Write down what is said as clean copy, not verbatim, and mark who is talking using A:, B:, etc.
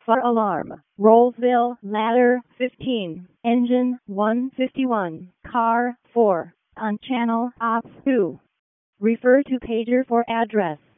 A: for alarm. Rollsville, ladder 15, engine 151, car 4, on channel op 2. Refer to pager for address.